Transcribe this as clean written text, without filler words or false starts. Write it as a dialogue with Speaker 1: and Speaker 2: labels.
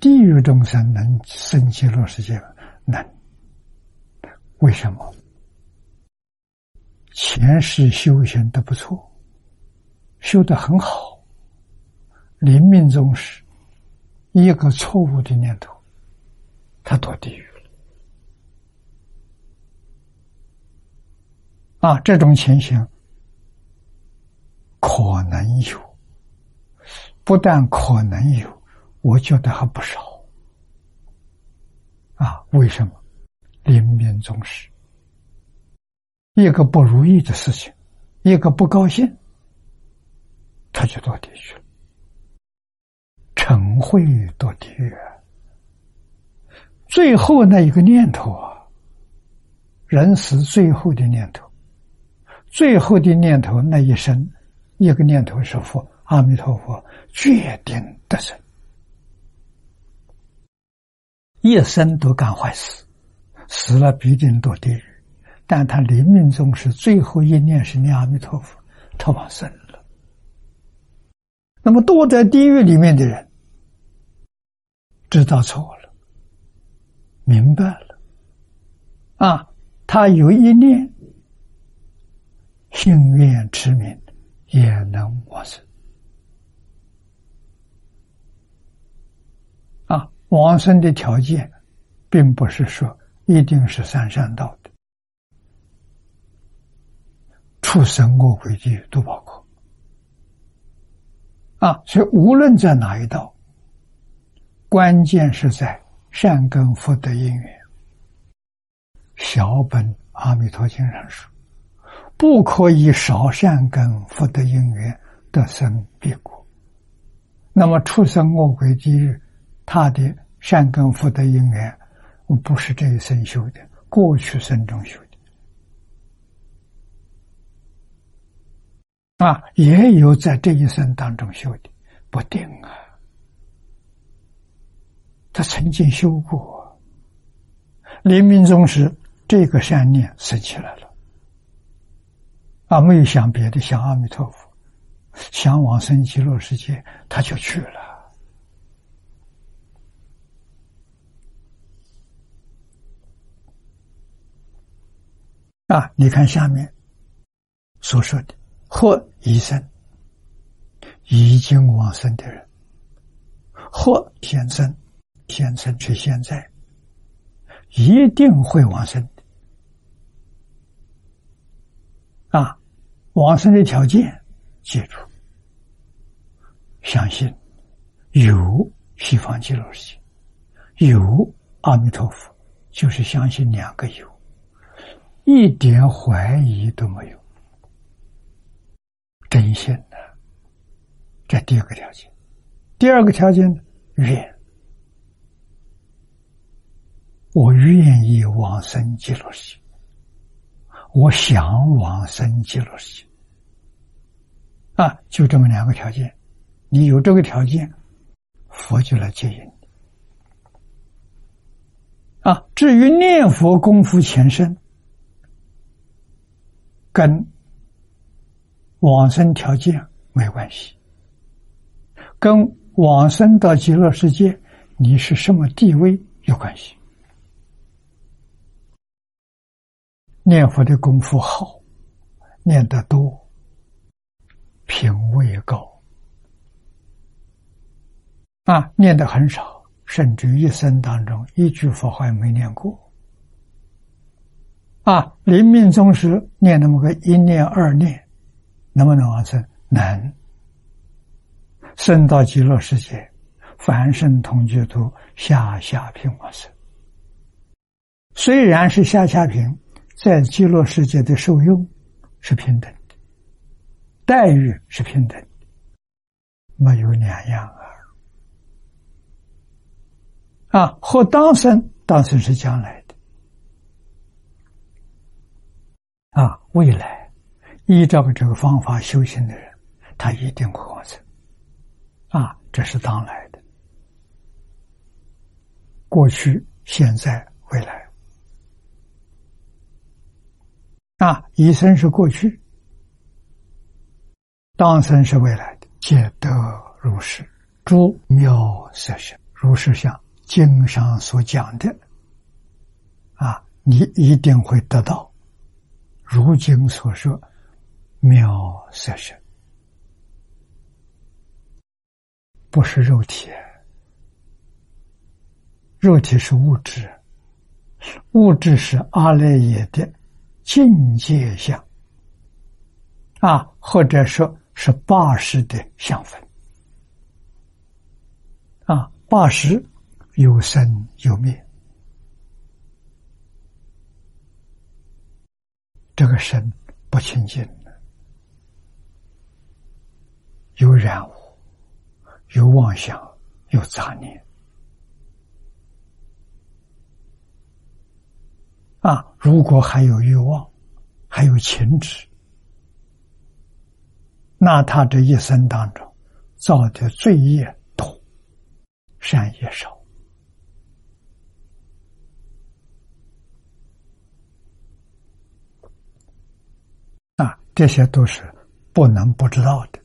Speaker 1: 地狱众生能生极乐世界吗？能。为什么？前世修行的不错，修得很好，临命终时一个错误的念头，他堕地狱了。这种情形可能有，不但可能有，我觉得还不少。为什么？临命终时，一个不如意的事情，一个不高兴，他就堕地狱了，嗔恚堕地狱。最后那一个念头人死最后的念头，最后的念头那一生，一个念头是佛，阿弥陀佛，决定得生。一生都干坏事，死了必定堕地狱，但他临命终时最后一念是念阿弥陀佛，他往生了。那么堕在地狱里面的人知道错了，明白了他有一念信愿持名也能往生。往生的条件并不是说一定是三善道的，畜生恶鬼地狱都包括所以无论在哪一道，关键是在善根福德因缘。小本阿弥陀经上说，不可以少善根福德因缘得生彼国。那么畜生恶鬼地狱，他的善根福德因缘不是这一生修的，过去生中修的也有在这一生当中修的，不定他曾经修过，临命终时这个善念生起来了没有想别的，想阿弥陀佛，想往生极乐世界，他就去了。你看下面所说的，或已生，已经往生的人，或现生，现生是现在，一定会往生的。往生的条件，记住，相信有西方极乐世界，有阿弥陀佛，就是相信两个有，一点怀疑都没有，真心的。这第二个条件。第二个条件，愿，我愿意往生极乐世界，我想往生极乐世界就这么两个条件。你有这个条件，佛就来接引你至于念佛功夫前身，跟往生条件没关系，跟往生到极乐世界你是什么地位有关系。念佛的功夫好，念得多，品位高念得很少，甚至一生当中一句佛号也没念过临命终时念那么个一念二念，能不能往生？能。生到极乐世界，凡圣同居土下品往生。虽然是下品，在极乐世界的受用是平等的，待遇是平等的，没有两样和当生是将来的未来依照这个方法修行的人，他一定会往生这是当来的，过去、现在、未来已生是过去，当生是未来的，皆得如是，诸妙色身如是像经上所讲的你一定会得到如经所说妙色身，不是肉体，肉体是物质，物质是阿赖耶的境界相或者说是八识的相分八识有生有灭，这个身不清净，有染污，有妄想，有杂念如果还有欲望，还有情执，那他这一生当中造的罪业多，善业少这些都是不能不知道的。